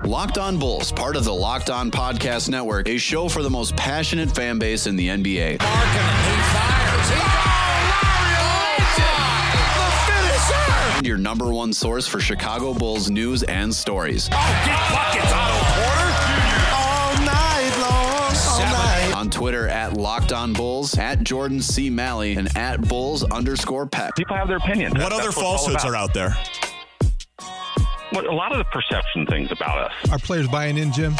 Locked On Bulls, part of the Locked On Podcast Network, a show for the most passionate fan base in the NBA. Markkanen, he fires. The finisher! And your number one source for Chicago Bulls news and stories. Oh, get buckets, Otto Porter. All night long. All night. On Twitter at Locked On Bulls, at Jordan C. Malley, and at Bulls_Peck. People have their opinion. What other falsehoods are out there? A lot of the perception things about us. Are players buying in, Jim?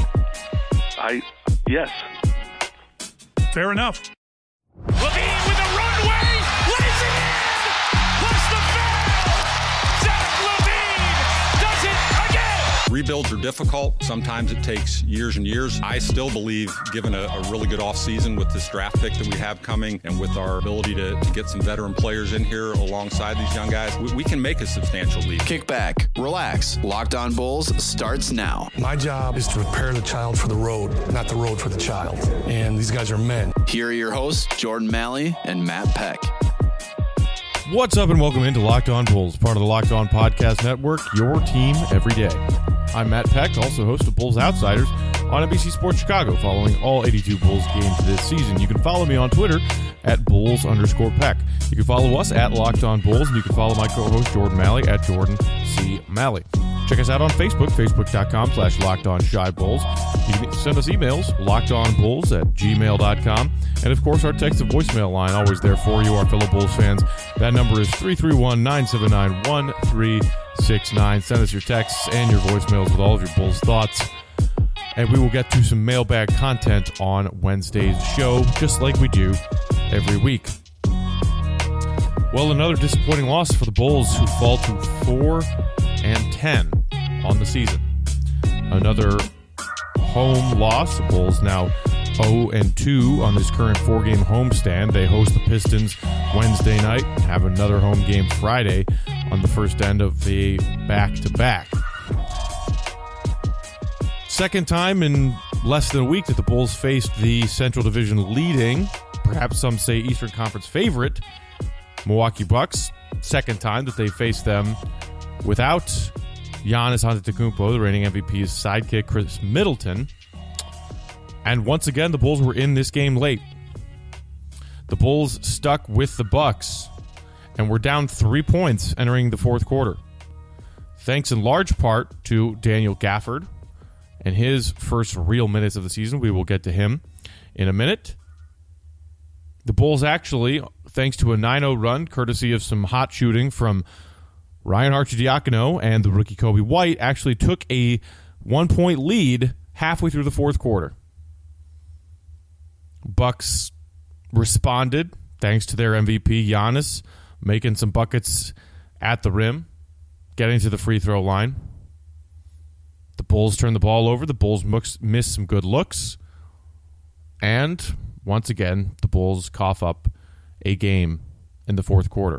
Yes. Fair enough. Levine with a runway. Lays it in. Plus the foul. Zach Levine does it again. Rebuilds are difficult. Sometimes it takes years and years. I still believe, given a really good offseason with this draft pick that we have coming and with our ability to get some veteran players in here alongside these young guys, we can make a substantial leap. Kick back, relax. Locked On Bulls starts now. My job is to prepare the child for the road, not the road for the child. And these guys are men. Here are your hosts, Jordan Malley and Matt Peck. What's up and welcome into Locked On Bulls, part of the Locked On Podcast Network, your team every day. I'm Matt Peck, also host of Bulls Outsiders on NBC Sports Chicago, following all 82 Bulls games this season. You can follow me on Twitter at Bulls_Peck. You can follow us at Locked On Bulls, and you can follow my co-host Jordan Malley at Jordan C. Malley. Check us out on Facebook, facebook.com/LockedOnShyBulls. You can send us emails, lockedonbulls@gmail.com. And, of course, our text and voicemail line, always there for you, our fellow Bulls fans. That number is 331-979-1369. Send us your texts and your voicemails with all of your Bulls thoughts. And we will get to some mailbag content on Wednesday's show, just like we do every week. Well, another disappointing loss for the Bulls, who fall to 4-10 on the season. Another home loss. The Bulls now 0-2 on this current four-game homestand. They host the Pistons Wednesday night, have another home game Friday on the first end of the back-to-back. Second time in less than a week that the Bulls faced the Central Division leading, perhaps some say Eastern Conference favorite, Milwaukee Bucks. Second time that they faced them without Giannis Antetokounmpo, the reigning MVP's sidekick Chris Middleton. And once again, the Bulls were in this game late. The Bulls stuck with the Bucks and were down 3 points entering the fourth quarter. Thanks in large part to Daniel Gafford and his first real minutes of the season. We will get to him in a minute. The Bulls actually, thanks to a 9-0 run, courtesy of some hot shooting from Ryan Arcidiacono and the rookie Kobe White, actually took a 1-point lead halfway through the fourth quarter. Bucks responded thanks to their MVP Giannis making some buckets at the rim, getting to the free throw line. The Bulls turned the ball over. The Bulls missed some good looks. And once again, the Bulls cough up a game in the fourth quarter.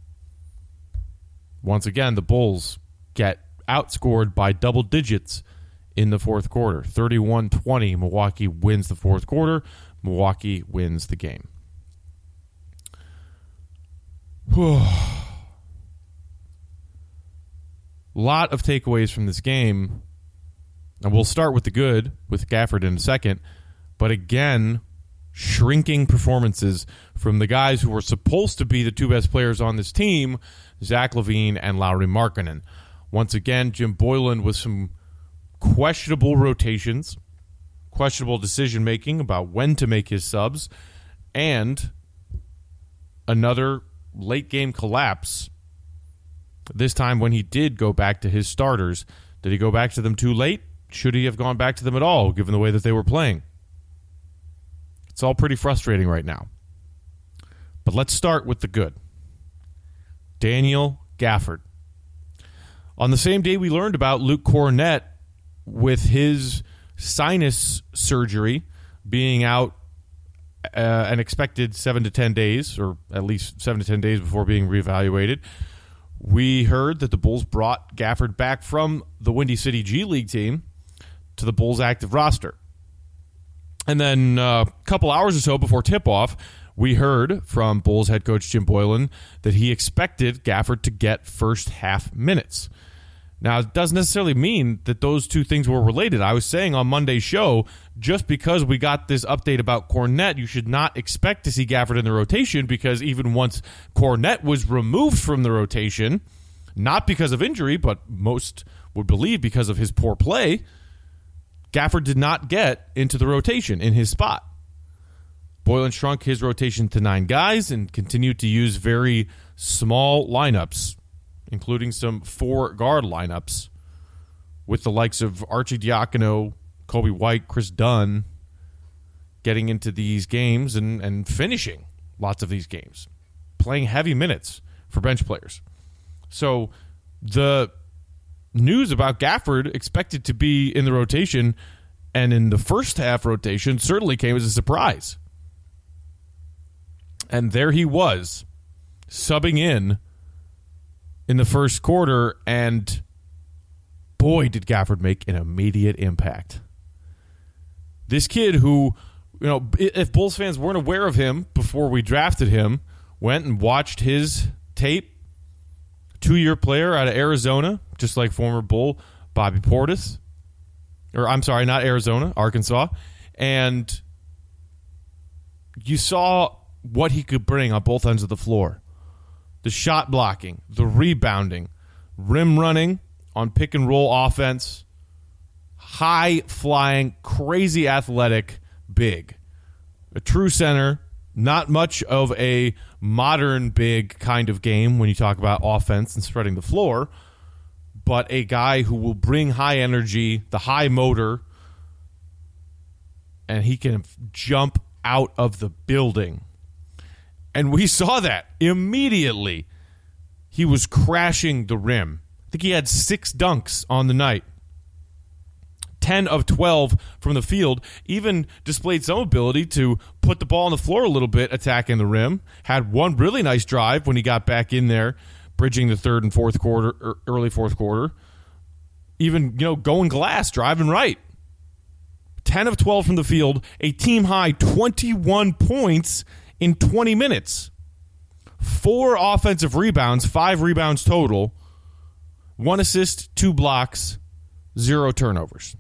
Once again, the Bulls get outscored by double digits in the fourth quarter. 31-20, Milwaukee wins the fourth quarter. Milwaukee wins the game. Lot of takeaways from this game. And we'll start with the good, with Gafford in a second. But again, shrinking performances from the guys who were supposed to be the two best players on this team, Zach LaVine and Lauri Markkanen. Once again, Jim Boylen with some questionable rotations, questionable decision-making about when to make his subs, and another late-game collapse, this time when he did go back to his starters. Did he go back to them too late? Should he have gone back to them at all, given the way that they were playing? It's all pretty frustrating right now. But let's start with the good. Daniel Gafford. On the same day we learned about Luke Kornet with his sinus surgery being out an expected 7 to 10 days, or at least 7 to 10 days before being reevaluated, we heard that the Bulls brought Gafford back from the Windy City G League team to the Bulls active roster. And then a couple hours or so before tip-off, we heard from Bulls head coach Jim Boylen that he expected Gafford to get first half minutes. Now, it doesn't necessarily mean that those two things were related. I was saying on Monday's show, just because we got this update about Kornet, you should not expect to see Gafford in the rotation, because even once Kornet was removed from the rotation, not because of injury, but most would believe because of his poor play, Gafford did not get into the rotation in his spot. Boylen shrunk his rotation to 9 guys and continued to use very small lineups, including some 4-guard lineups with the likes of Archie Diacono, Kobe White, Chris Dunn getting into these games and finishing lots of these games, playing heavy minutes for bench players. So the news about Gafford expected to be in the rotation and in the first half rotation certainly came as a surprise. And there he was, subbing in the first quarter, and boy, did Gafford make an immediate impact. This kid who, if Bulls fans weren't aware of him before we drafted him, went and watched his tape, 2-year player out of Arizona, just like former Bull Bobby Portis. Or, I'm sorry, not Arizona, Arkansas. And you saw what he could bring on both ends of the floor. The shot blocking, the rebounding, rim running on pick and roll offense, high flying, crazy athletic, big. A true center, not much of a modern big kind of game when you talk about offense and spreading the floor, but a guy who will bring high energy, the high motor, and he can jump out of the building. And we saw that immediately. He was crashing the rim. I think he had 6 dunks on the night. 10 of 12 from the field. Even displayed some ability to put the ball on the floor a little bit, attacking the rim. Had one really nice drive when he got back in there, bridging the third and fourth quarter, or early fourth quarter. Even, going glass, driving right. 10 of 12 from the field. A team-high 21 points in 20 minutes. 4 offensive rebounds, 5 rebounds total, 1 assist, 2 blocks, 0 turnovers.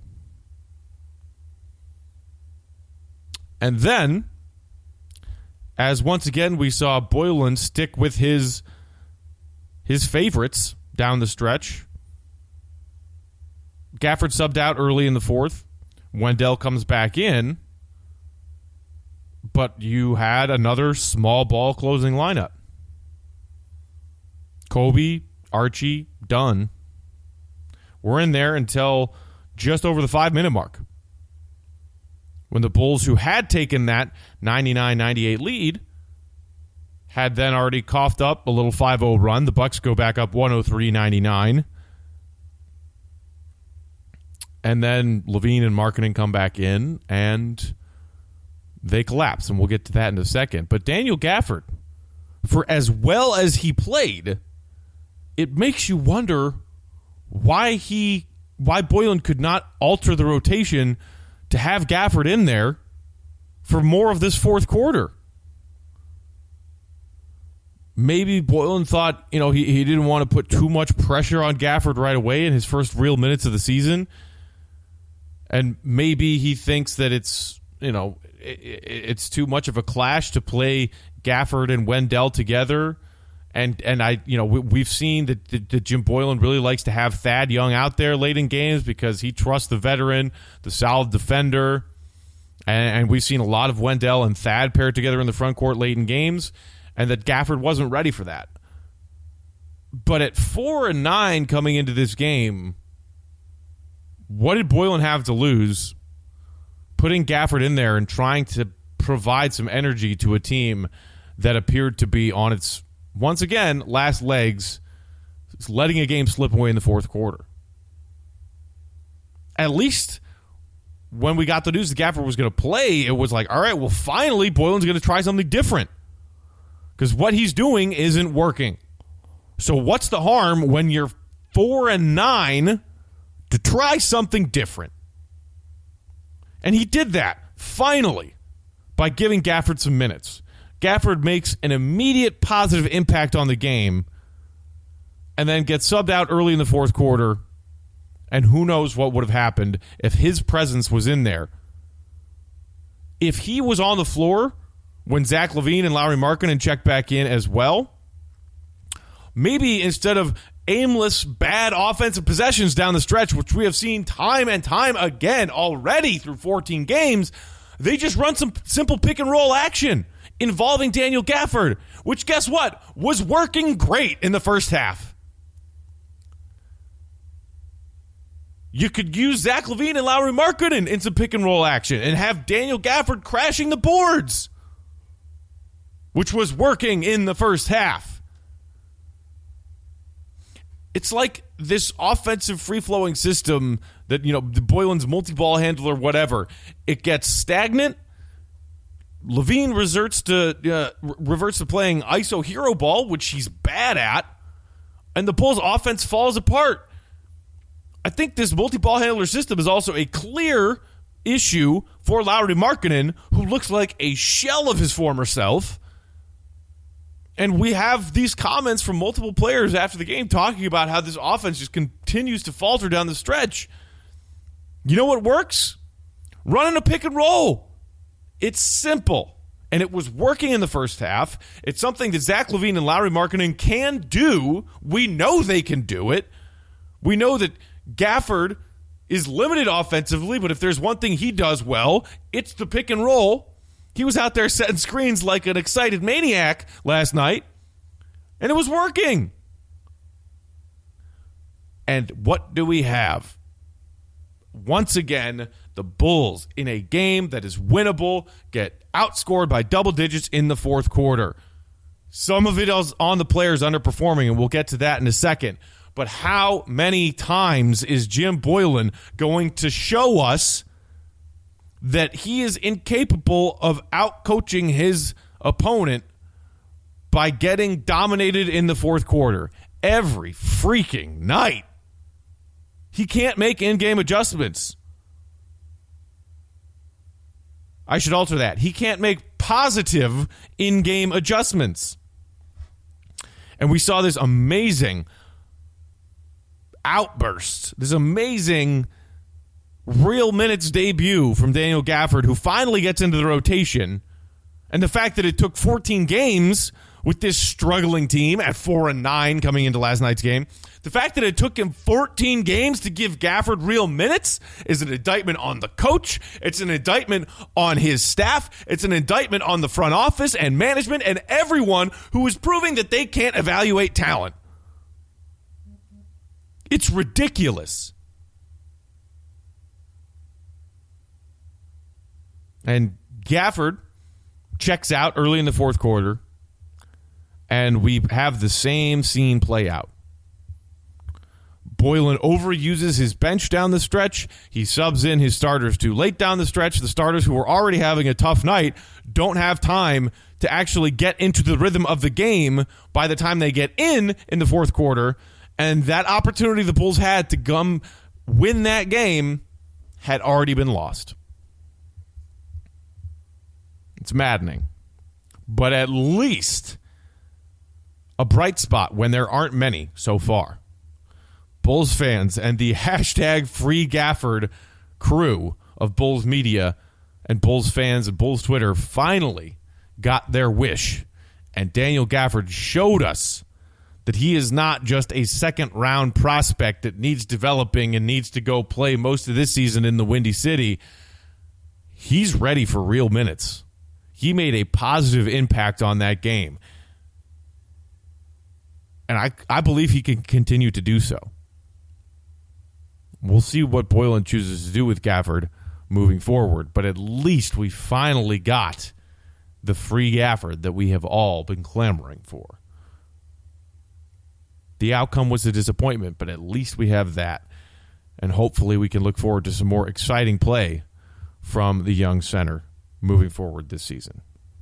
And then, as once again we saw Boylen stick with his favorites down the stretch, Gafford subbed out early in the fourth. Wendell comes back in, but you had another small ball closing lineup. Kobe, Archie, Dunn were in there until just over the 5-minute mark, when the Bulls, who had taken that 99-98 lead, had then already coughed up a little 5-0 run. The Bucks go back up 103-99. And then Levine and Markkanen come back in, and they collapse, and we'll get to that in a second. But Daniel Gafford, for as well as he played, it makes you wonder why Boylen could not alter the rotation to have Gafford in there for more of this fourth quarter. Maybe Boylen thought, he didn't want to put too much pressure on Gafford right away in his first real minutes of the season. And maybe he thinks that it's too much of a clash to play Gafford and Wendell together. And we've seen that Jim Boylen really likes to have Thad Young out there late in games because he trusts the veteran, the solid defender. And we've seen a lot of Wendell and Thad paired together in the front court late in games, and that Gafford wasn't ready for that. But at 4-9 coming into this game, what did Boylen have to lose putting Gafford in there and trying to provide some energy to a team that appeared to be on its, once again, last legs, letting a game slip away in the fourth quarter? At least when we got the news that Gafford was going to play, it was like, all right, well, finally, Boylen's going to try something different, because what he's doing isn't working. So what's the harm when you're 4-9 to try something different? And he did that, finally, by giving Gafford some minutes. Gafford makes an immediate positive impact on the game and then gets subbed out early in the fourth quarter And who knows what would have happened if his presence was in there. If he was on the floor when Zach LaVine and Lauri Markkanen checked back in as well, maybe instead of aimless, bad offensive possessions down the stretch, which we have seen time and time again already through 14 games, they just run some simple pick-and-roll action involving Daniel Gafford, which, guess what, was working great in the first half. You could use Zach LaVine and Lauri Markkanen in some pick-and-roll action and have Daniel Gafford crashing the boards, which was working in the first half. It's like this offensive free-flowing system that, the Boylen's multi-ball handler, whatever. It gets stagnant. LaVine reverts to playing ISO hero ball, which he's bad at, and the Bulls' offense falls apart. I think this multi-ball handler system is also a clear issue for Lauri Markkanen, who looks like a shell of his former self. And we have these comments from multiple players after the game talking about how this offense just continues to falter down the stretch. You know what works? Running a pick and roll. It's simple. And it was working in the first half. It's something that Zach LaVine and Lauri Markkanen can do. We know they can do it. We know that Gafford is limited offensively, but if there's one thing he does well, it's the pick and roll. He was out there setting screens like an excited maniac last night, and it was working. And what do we have? Once again, the Bulls, in a game that is winnable, get outscored by double digits in the fourth quarter. Some of it is on the players underperforming, and we'll get to that in a second. But how many times is Jim Boylen going to show us that he is incapable of outcoaching his opponent by getting dominated in the fourth quarter? Every freaking night. He can't make in-game adjustments. I should alter that. He can't make positive in-game adjustments. And we saw this amazing outburst, this amazing real minutes debut from Daniel Gafford, who finally gets into the rotation. And the fact that it took 14 games with this struggling team at 4-9 coming into last night's game, the fact that it took him 14 games to give Gafford real minutes is an indictment on the coach. It's an indictment on his staff. It's an indictment on the front office and management and everyone who is proving that they can't evaluate talent. It's ridiculous. And Gafford checks out early in the fourth quarter, and we have the same scene play out. Boylen overuses his bench down the stretch. He subs in his starters too late down the stretch. The starters who are already having a tough night don't have time to actually get into the rhythm of the game by the time they get in the fourth quarter. And that opportunity the Bulls had to come win that game had already been lost. It's maddening. But at least a bright spot when there aren't many so far. Bulls fans and the hashtag Free Gafford crew of Bulls media and Bulls fans and Bulls Twitter finally got their wish. And Daniel Gafford showed us that he is not just a second-round prospect that needs developing and needs to go play most of this season in the Windy City. He's ready for real minutes. He made a positive impact on that game. And I believe he can continue to do so. We'll see what Boylen chooses to do with Gafford moving forward, but at least we finally got the free Gafford that we have all been clamoring for. The outcome was a disappointment, but at least we have that. And hopefully we can look forward to some more exciting play from the young center moving forward this season.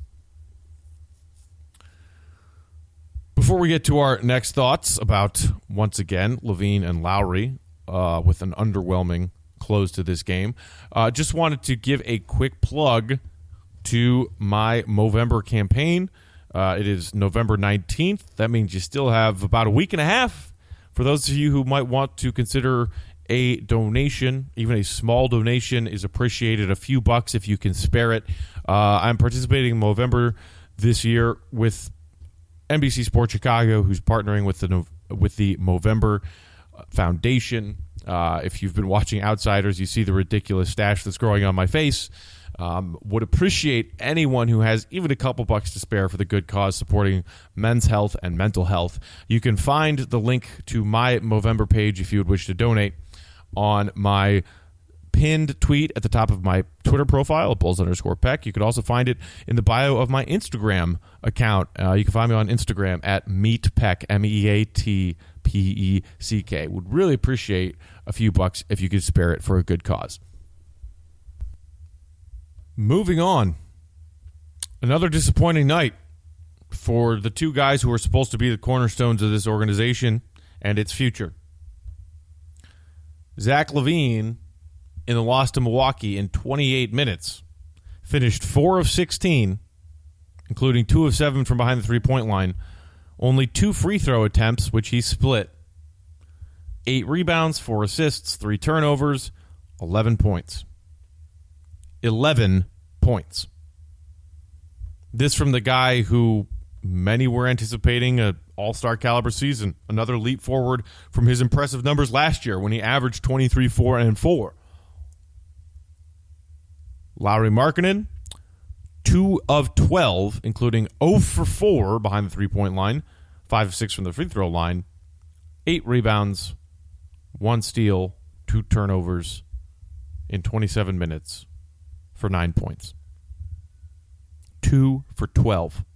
Before we get to our next thoughts about, once again, LaVine and Lauri with an underwhelming close to this game, just wanted to give a quick plug to my Movember campaign. It is November 19th. That means you still have about a week and a half for those of you who might want to consider a donation. Even a small donation is appreciated. A few bucks if you can spare it. I'm participating in Movember this year with NBC Sports Chicago, who's partnering with the Movember Foundation. If you've been watching Outsiders, you see the ridiculous stash that's growing on my face. Would appreciate anyone who has even a couple bucks to spare for the good cause supporting men's health and mental health. You can find the link to my Movember page if you would wish to donate on my pinned tweet at the top of my Twitter profile, Bulls_Peck. You can also find it in the bio of my Instagram account. You can find me on Instagram at MeatPeck, MEATPECK. Would really appreciate a few bucks if you could spare it for a good cause. Moving on. Another disappointing night for the two guys who are supposed to be the cornerstones of this organization and its future. Zach LaVine, in the loss to Milwaukee in 28 minutes, finished 4 of 16, including 2 of 7 from behind the three-point line. Only 2 free throw attempts, which he split. 8 rebounds, 4 assists, 3 turnovers, 11 points. 11 points. This from the guy who many were anticipating an all-star caliber season. Another leap forward from his impressive numbers last year when he averaged 23, 4, and 4. Lauri Markkanen, 2 of 12, including 0 for 4 behind the three-point line, 5 of 6 from the free throw line, 8 rebounds, 1 steal, 2 turnovers in 27 minutes for 9 points. 2 for 12.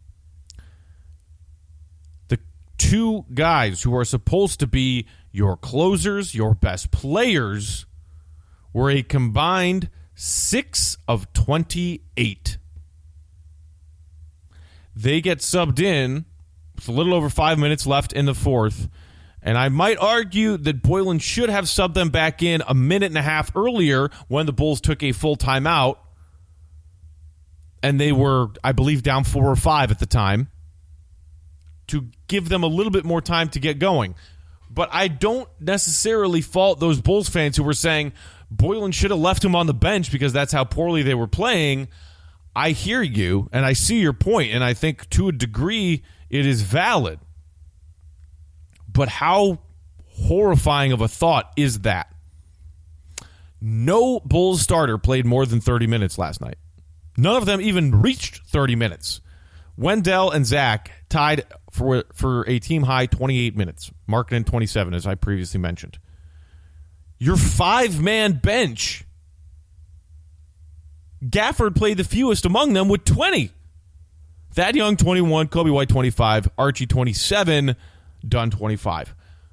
The two guys who are supposed to be your closers, your best players, were a combined 6 of 28. They get subbed in with a little over 5 minutes left in the fourth, and I might argue that Boylen should have subbed them back in a minute and a half earlier when the Bulls took a full timeout, and they were, I believe, down 4 or 5 at the time, to give them a little bit more time to get going. But I don't necessarily fault those Bulls fans who were saying Boylen should have left him on the bench because that's how poorly they were playing. I hear you, and I see your point, and I think to a degree it is valid. But how horrifying of a thought is that? No Bulls starter played more than 30 minutes last night. None of them even reached 30 minutes. Wendell and Zach tied for a team-high 28 minutes. Markkanen 27, as I previously mentioned. Your 5-man bench, Gafford played the fewest among them with 20. Thad Young, 21. Kobe White, 25. Archie, 27. Dunn, 25.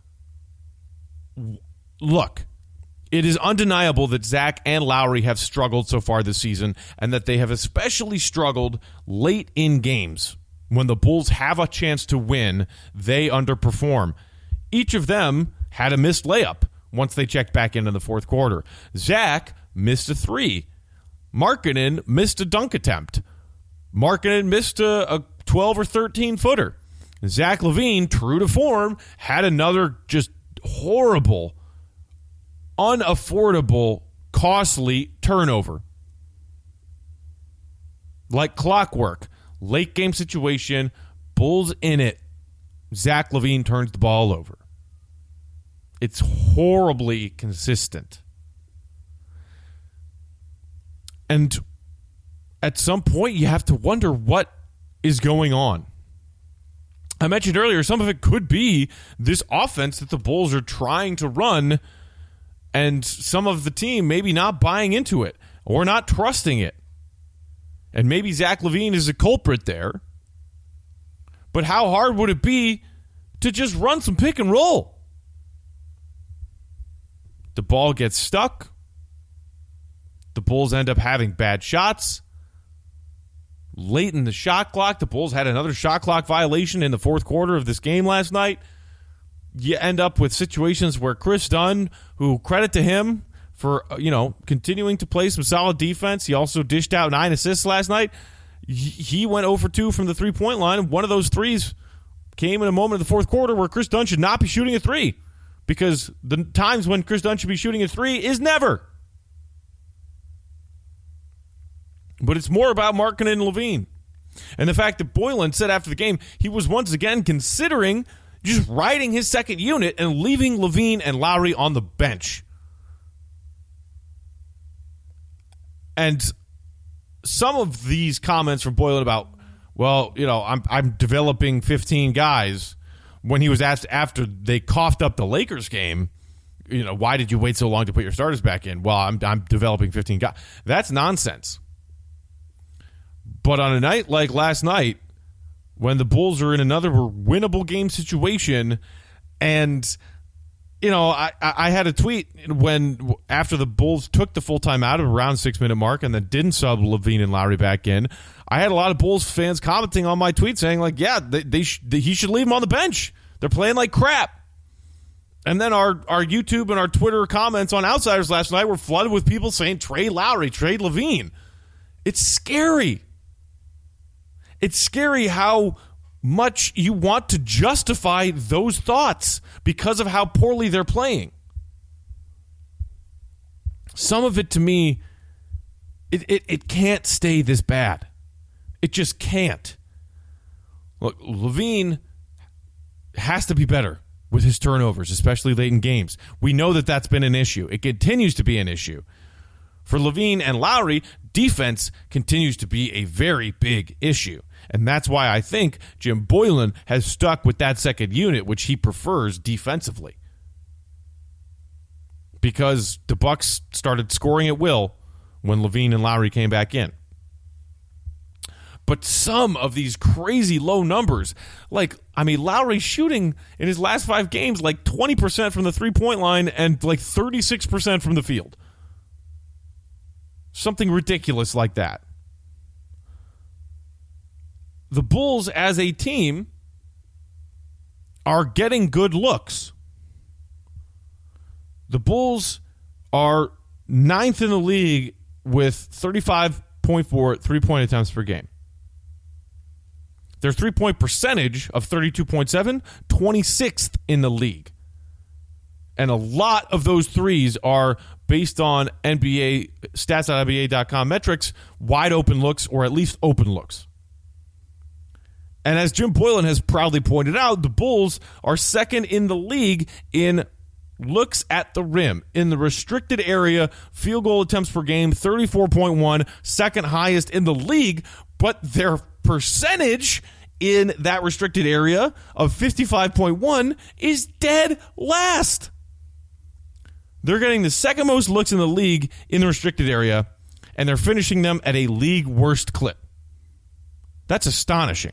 Look, it is undeniable that Zach and Lowry have struggled so far this season, and that they have especially struggled late in games. When the Bulls have a chance to win, they underperform. Each of them had a missed layup once they checked back in the fourth quarter. Zach missed a 3. Markkanen missed a dunk attempt. Markkanen missed a 12 or 13-footer. Zach LaVine, true to form, had another just horrible, unaffordable, costly turnover. Like clockwork. Late game situation, Bulls in it. Zach LaVine turns the ball over. It's horribly consistent. And at some point, you have to wonder what is going on. I mentioned earlier, some of it could be this offense that the Bulls are trying to run, and some of the team maybe not buying into it or not trusting it. And maybe Zach LaVine is a culprit there. But how hard would it be to just run some pick and roll? The ball gets stuck. The Bulls end up having bad shots. Late in the shot clock, the Bulls had another shot clock violation in the fourth quarter of this game last night. You end up with situations where Chris Dunn, who credit to him for continuing to play some solid defense. He also dished out 9 assists last night. He went 0 for 2 from the three-point line. One of those threes came in a moment in the fourth quarter where Chris Dunn should not be shooting a 3. because the times when Chris Dunn should be shooting a three is never. But it's more about Markkanen and LaVine. And the fact that Boylen said after the game he was once again considering just riding his second unit and leaving LaVine and Lowry on the bench. And some of these comments from Boylen about, well, I'm developing 15 guys, when he was asked after they coughed up the Lakers game, why did you wait so long to put your starters back in? Well, I'm developing 15 guys. That's nonsense. But on a night like last night, when the Bulls are in another winnable game situation, and I had a tweet after the Bulls took the full time out of around 6-minute mark and then didn't sub LaVine and Lowry back in. I had a lot of Bulls fans commenting on my tweet saying, like, yeah, he should leave him on the bench. They're playing like crap. And then our YouTube and our Twitter comments on Outsiders last night were flooded with people saying, trade Lowry, trade LaVine. It's scary. It's scary how much you want to justify those thoughts because of how poorly they're playing. Some of it, to me, it can't stay this bad. It just can't. Look, LaVine has to be better with his turnovers, especially late in games. We know that that's been an issue. It continues to be an issue. For LaVine and Lowry, defense continues to be a very big issue. And that's why I think Jim Boylen has stuck with that second unit, which he prefers defensively. Because the Bucks started scoring at will when LaVine and Lowry came back in. But some of these crazy low numbers, Lowry shooting in his last 5 games like 20% from the three-point line and like 36% from the field. Something ridiculous like that. The Bulls as a team are getting good looks. The Bulls are 9th in the league with 35.4 three-point attempts per game. Their three-point percentage of 32.7, 26th in the league. And a lot of those threes are based on NBA stats.nba.com metrics, wide open looks, or at least open looks. And as Jim Boylen has proudly pointed out, the Bulls are second in the league in looks at the rim. In the restricted area, field goal attempts per game, 34.1, second highest in the league, but their percentage in that restricted area of 55.1 is dead last. They're getting the second most looks in the league in the restricted area, and they're finishing them at a league worst clip. That's astonishing.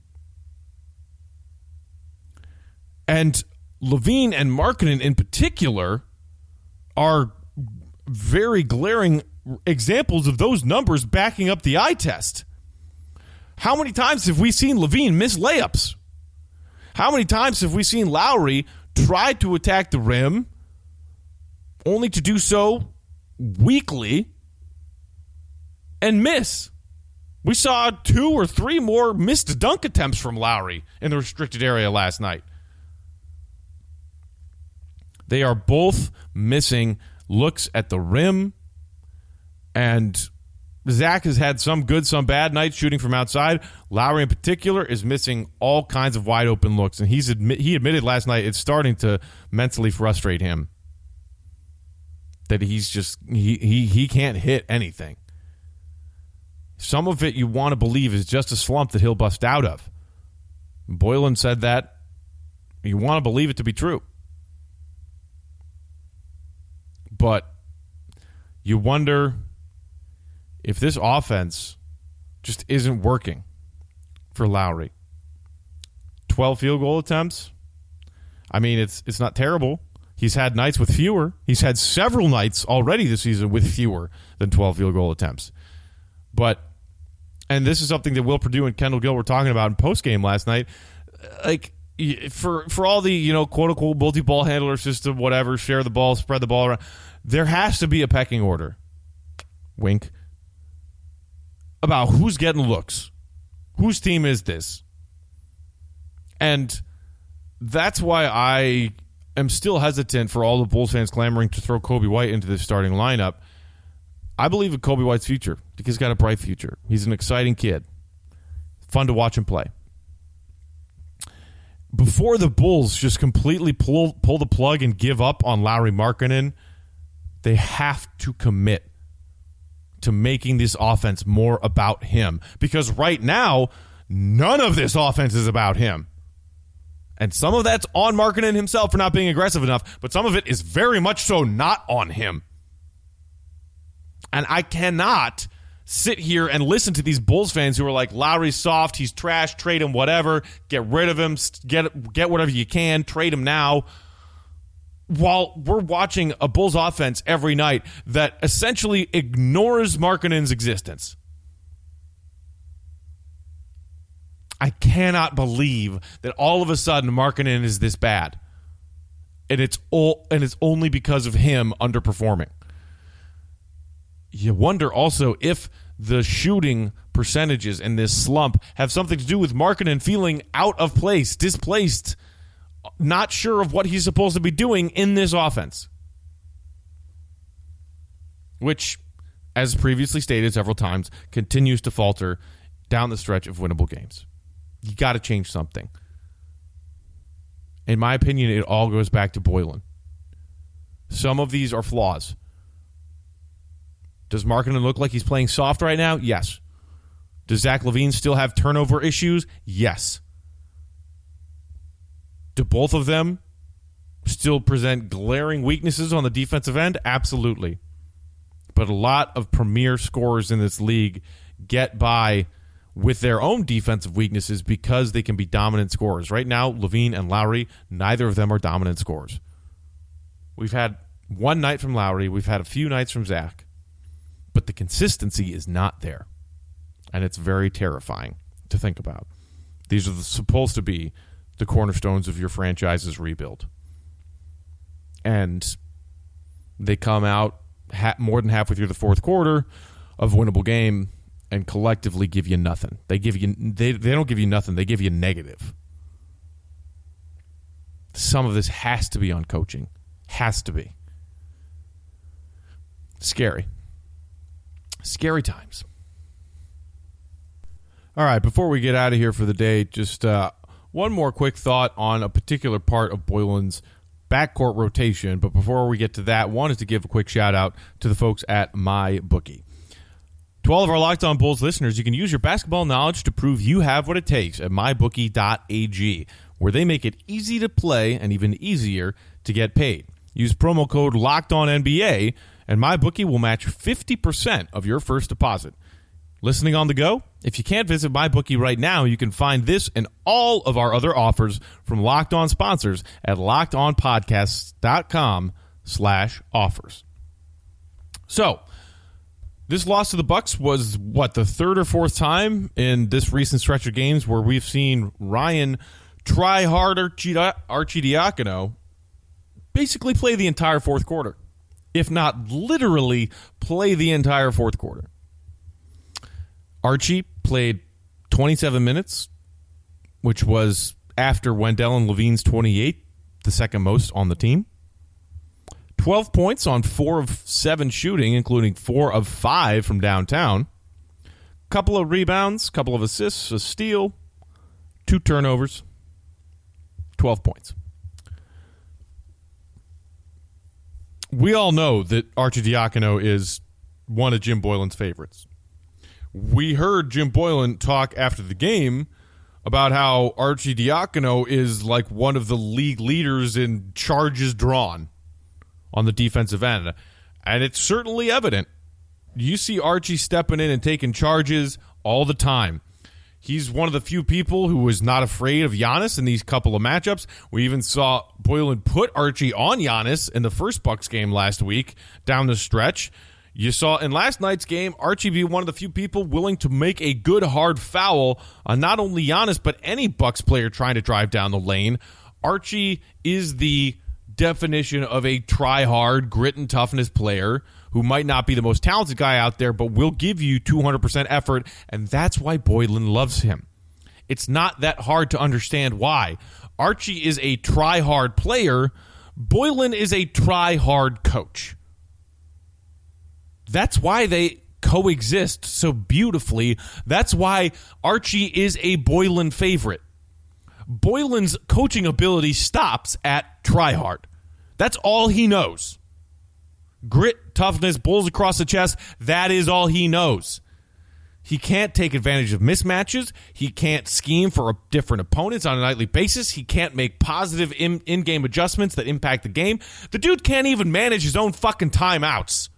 And LaVine and Markkanen in particular are very glaring examples of those numbers backing up the eye test. How many times have we seen LaVine miss layups? How many times have we seen Lowry try to attack the rim only to do so weakly and miss? We saw 2 or 3 more missed dunk attempts from Lowry in the restricted area last night. They are both missing looks at the rim, and Zach has had some good, some bad nights shooting from outside. Lowry in particular is missing all kinds of wide open looks, and he admitted last night it's starting to mentally frustrate him that he's just he can't hit anything. Some of it you want to believe is just a slump that he'll bust out of. Boylen said that. You want to believe it to be true. But you wonder if this offense just isn't working for Lowry. 12 field goal attempts. I mean, it's not terrible. He's had nights with fewer. He's had several nights already this season with fewer than 12 field goal attempts. But, and this is something that Will Perdue and Kendall Gill were talking about in postgame last night, like, for all the, quote-unquote multi-ball handler system, whatever, share the ball, spread the ball around, there has to be a pecking order, wink, about who's getting looks. Whose team is this? And that's why am still hesitant for all the Bulls fans clamoring to throw Kobe White into the starting lineup. I believe in Kobe White's future because he's got a bright future. He's an exciting kid. Fun to watch him play. Before the Bulls just completely pull the plug and give up on Lauri Markkanen, they have to commit to making this offense more about him. Because right now, none of this offense is about him. And some of that's on Markkanen himself for not being aggressive enough, but some of it is very much so not on him. And I cannot sit here and listen to these Bulls fans who are like, Lowry's soft, he's trash, trade him, whatever, get rid of him, get whatever you can, trade him now, while we're watching a Bulls offense every night that essentially ignores Markkanen's existence. I cannot believe that all of a sudden Markkanen is this bad. And it's only because of him underperforming. You wonder also if the shooting percentages in this slump have something to do with Markkanen feeling out of place, displaced, not sure of what he's supposed to be doing in this offense. Which, as previously stated several times, continues to falter down the stretch of winnable games. You got to change something. In my opinion, it all goes back to Boylen. Some of these are flaws. Does Markkanen look like he's playing soft right now? Yes. Does Zach LaVine still have turnover issues? Yes. Do both of them still present glaring weaknesses on the defensive end? Absolutely. But a lot of premier scorers in this league get by with their own defensive weaknesses because they can be dominant scorers. Right now, LaVine and Lowry, neither of them are dominant scorers. We've had one night from Lowry. We've had a few nights from Zach. But the consistency is not there. And it's very terrifying to think about. These are supposed to be the cornerstones of your franchise's rebuild. And they come out more than halfway through the fourth quarter of a winnable game and collectively give you nothing. They don't give you nothing. They give you negative. Some of this has to be on coaching. Has to be. Scary. Scary times. All right, before we get out of here for the day, just one more quick thought on a particular part of Boylen's backcourt rotation. But before we get to that, wanted to give a quick shout-out to the folks at MyBookie. To all of our Locked On Bulls listeners, you can use your basketball knowledge to prove you have what it takes at mybookie.ag, where they make it easy to play and even easier to get paid. Use promo code LOCKEDONNBA, and MyBookie will match 50% of your first deposit. Listening on the go? If you can't visit MyBookie right now, you can find this and all of our other offers from Locked On sponsors at LockedOnPodcasts.com/offers. So, this loss to the Bucks was, the third or fourth time in this recent stretch of games where we've seen Ryan try-hard Arcidiacono basically play the entire fourth quarter, if not literally play the entire fourth quarter. Archie played 27 minutes, which was after Wendell and LaVine's 28, the second most on the team. 12 points on 4 of 7 shooting, including 4 of 5 from downtown. Couple of rebounds, couple of assists, a steal, 2 turnovers, 12 points. We all know that Arcidiacono is one of Jim Boylen's favorites. We heard Jim Boylen talk after the game about how Arcidiacono is like one of the league leaders in charges drawn on the defensive end. And it's certainly evident. You see Archie stepping in and taking charges all the time. He's one of the few people who was not afraid of Giannis in these couple of matchups. We even saw Boylen put Archie on Giannis in the first Bucks game last week down the stretch. You saw in last night's game, Archie be one of the few people willing to make a good hard foul on not only Giannis, but any Bucks player trying to drive down the lane. Archie is the definition of a try-hard, grit and toughness player who might not be the most talented guy out there, but will give you 200% effort, and that's why Boylen loves him. It's not that hard to understand why. Archie is a try-hard player, Boylen is a try-hard coach. That's why they coexist so beautifully. That's why Archie is a Boylen favorite. Boylen's coaching ability stops at try-hard. That's all he knows. Grit, toughness, bulls across the chest, that is all he knows. He can't take advantage of mismatches. He can't scheme for different opponents on a nightly basis. He can't make positive in-game adjustments that impact the game. The dude can't even manage his own fucking timeouts.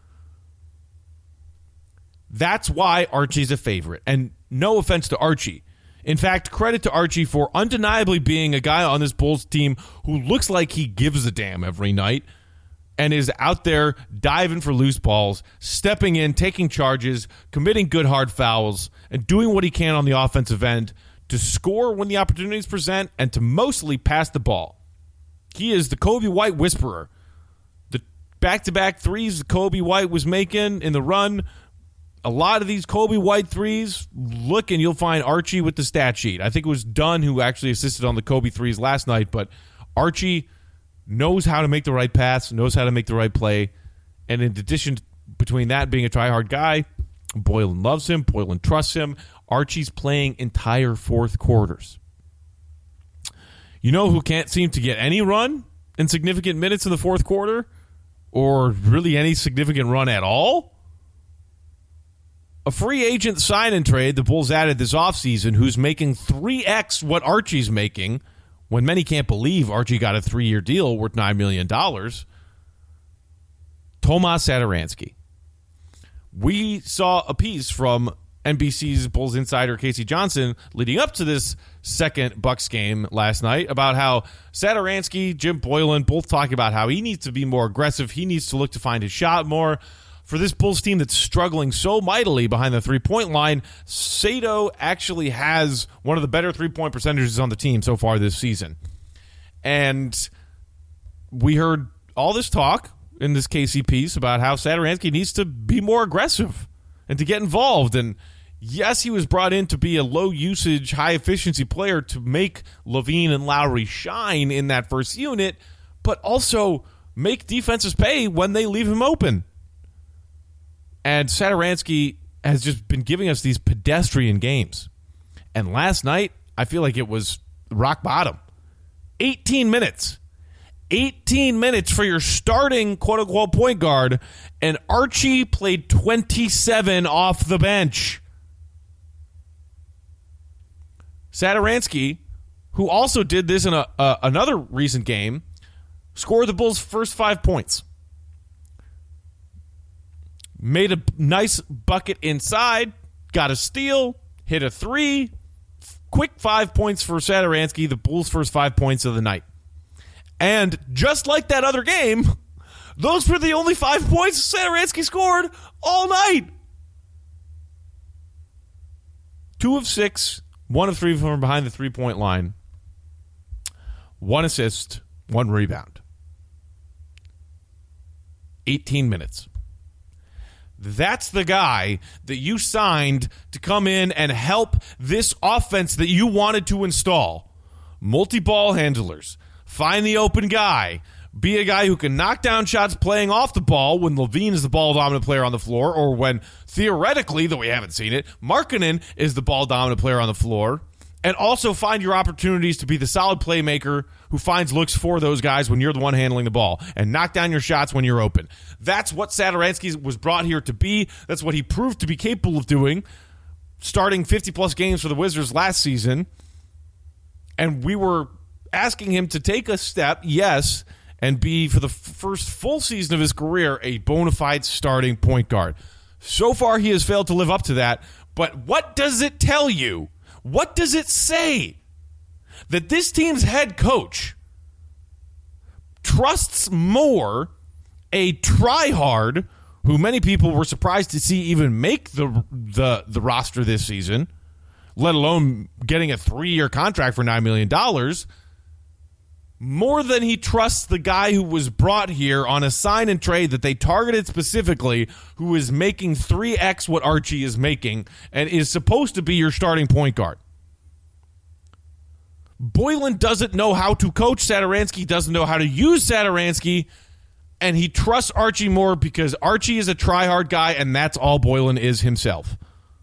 That's why Archie's a favorite. And no offense to Archie. In fact, credit to Archie for undeniably being a guy on this Bulls team who looks like he gives a damn every night and is out there diving for loose balls, stepping in, taking charges, committing good hard fouls, and doing what he can on the offensive end to score when the opportunities present and to mostly pass the ball. He is the Kobe White whisperer. The back-to-back threes that Kobe White was making in the run, a lot of these Kobe White threes, look and you'll find Archie with the stat sheet. I think it was Dunn who actually assisted on the Kobe threes last night, but Archie knows how to make the right pass, knows how to make the right play, and in addition, between that being a try-hard guy, Boylen loves him, Boylen trusts him. Archie's playing entire fourth quarters. You know who can't seem to get any run in significant minutes in the fourth quarter, or really any significant run at all? A free agent sign-and trade the Bulls added this offseason who's making 3x what Archie's making, when many can't believe Archie got a 3-year deal worth $9 million. Tomas Satoransky. We saw a piece from NBC's Bulls insider Casey Johnson leading up to this second Bucks game last night about how Satoransky, Jim Boylen, both talking about how he needs to be more aggressive. He needs to look to find his shot more. For this Bulls team that's struggling so mightily behind the three-point line, Sato actually has one of the better three-point percentages on the team so far this season. And we heard all this talk in this KC piece about how Satoransky needs to be more aggressive and to get involved. And yes, he was brought in to be a low-usage, high-efficiency player to make LaVine and Lowry shine in that first unit, but also make defenses pay when they leave him open. And Satoransky has just been giving us these pedestrian games. And last night, I feel like it was rock bottom. 18 minutes. 18 minutes for your starting quote-unquote point guard, and Archie played 27 off the bench. Satoransky, who also did this in another recent game, scored the Bulls' first 5 points. Made a nice bucket inside, got a steal, hit a 3. Quick 5 points for Satoransky, the Bulls' first 5 points of the night. And just like that other game, those were the only 5 points Satoransky scored all night. 2 of 6, 1 of 3 from behind the three-point line. 1 assist, 1 rebound. 18 minutes. That's the guy that you signed to come in and help this offense that you wanted to install. Multi-ball handlers. Find the open guy. Be a guy who can knock down shots playing off the ball when LaVine is the ball-dominant player on the floor, or when, theoretically, though we haven't seen it, Markkanen is the ball-dominant player on the floor. And also find your opportunities to be the solid playmaker who finds looks for those guys when you're the one handling the ball, and knock down your shots when you're open. That's what Satoransky was brought here to be. That's what he proved to be capable of doing, starting 50-plus games for the Wizards last season. And we were asking him to take a step, yes, and be, for the first full season of his career, a bona fide starting point guard. So far, he has failed to live up to that. But what does it tell you? What does it say? That this team's head coach trusts more a tryhard, who many people were surprised to see even make the roster this season, let alone getting a 3-year contract for $9 million, more than he trusts the guy who was brought here on a sign and trade that they targeted specifically, who is making 3x what Archie is making and is supposed to be your starting point guard. Boylen doesn't know how to coach Satoransky, doesn't know how to use Satoransky, and he trusts Archie Moore because Archie is a try-hard guy, and that's all Boylen is himself.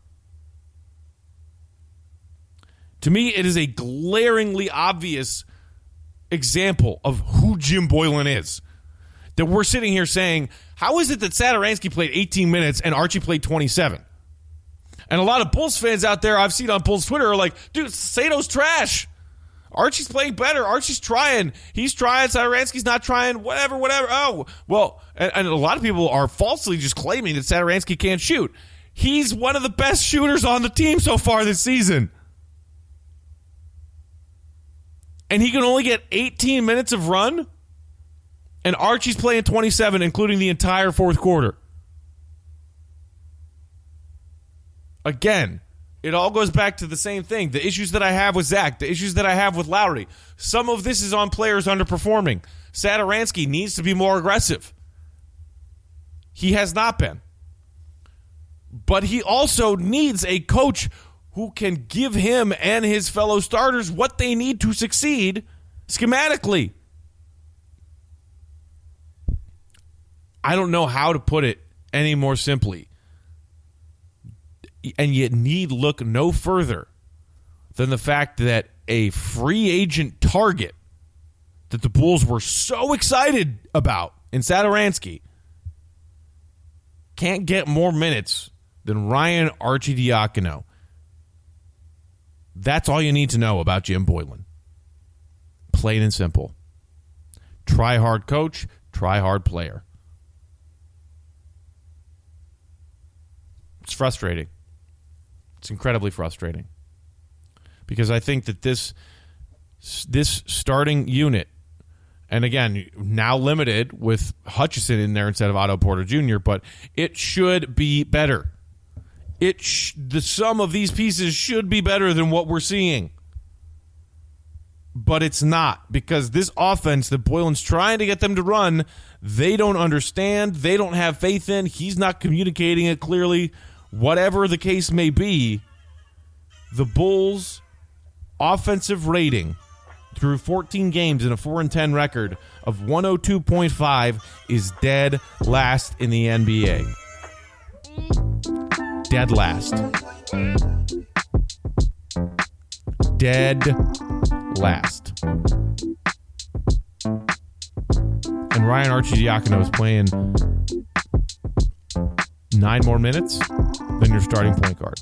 To me, it is a glaringly obvious example of who Jim Boylen is. That we're sitting here saying, how is it that Satoransky played 18 minutes and Archie played 27? And a lot of Bulls fans out there I've seen on Bulls Twitter are like, dude, Sato's trash. Archie's playing better. Archie's trying. He's trying. Satoransky's not trying. Whatever. Oh, well, and a lot of people are falsely just claiming that Satoransky can't shoot. He's one of the best shooters on the team so far this season. And he can only get 18 minutes of run? And Archie's playing 27, including the entire fourth quarter. Again, it all goes back to the same thing. The issues that I have with Zach, the issues that I have with Lowry. Some of this is on players underperforming. Satoransky needs to be more aggressive. He has not been. But he also needs a coach who can give him and his fellow starters what they need to succeed schematically. I don't know how to put it any more simply. And you need look no further than the fact that a free agent target that the Bulls were so excited about in Satoransky can't get more minutes than Ryan Arcidiacono. That's all you need to know about Jim Boylen. Plain and simple. Try hard coach, try hard player. It's frustrating. It's incredibly frustrating. Because I think that this starting unit, and again, now limited with Hutchison in there instead of Otto Porter Jr., but it should be better. The sum of these pieces should be better than what we're seeing. But it's not, because this offense that Boylen's trying to get them to run, they don't understand, they don't have faith in, he's not communicating it clearly. Whatever the case may be, the Bulls' offensive rating through 14 games and a 4-10 record of 102.5 is dead last in the NBA. Dead last. Dead last. And Ryan Arcidiacono is playing 9 more minutes than your starting point guard.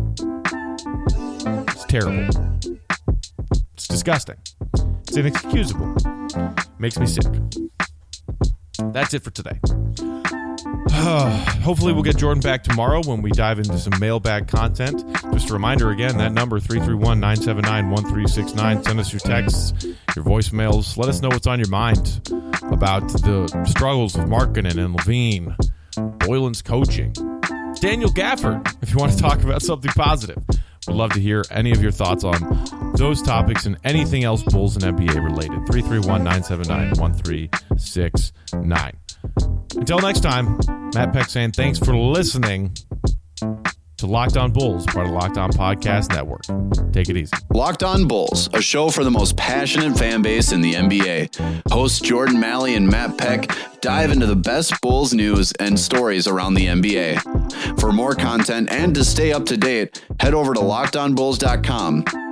It's terrible. It's disgusting. It's inexcusable. Makes me sick. That's it for today. Hopefully we'll get Jordan back tomorrow when we dive into some mailbag content. Just a reminder again, that number 331-979-1369. Send us your texts, your voicemails. Let us know what's on your mind about the struggles of Markkanen and Levine, Boylen's coaching, Daniel Gafford, if you want to talk about something positive. We'd love to hear any of your thoughts on those topics and anything else Bulls and NBA related. 331-979-1369. Until next time, Matt Peck saying thanks for listening to Locked On Bulls, part of the Locked On Podcast Network. Take it easy. Locked On Bulls, a show for the most passionate fan base in the NBA. Hosts Jordan Malley and Matt Peck dive into the best Bulls news and stories around the NBA. For more content and to stay up to date, head over to LockedOnBulls.com.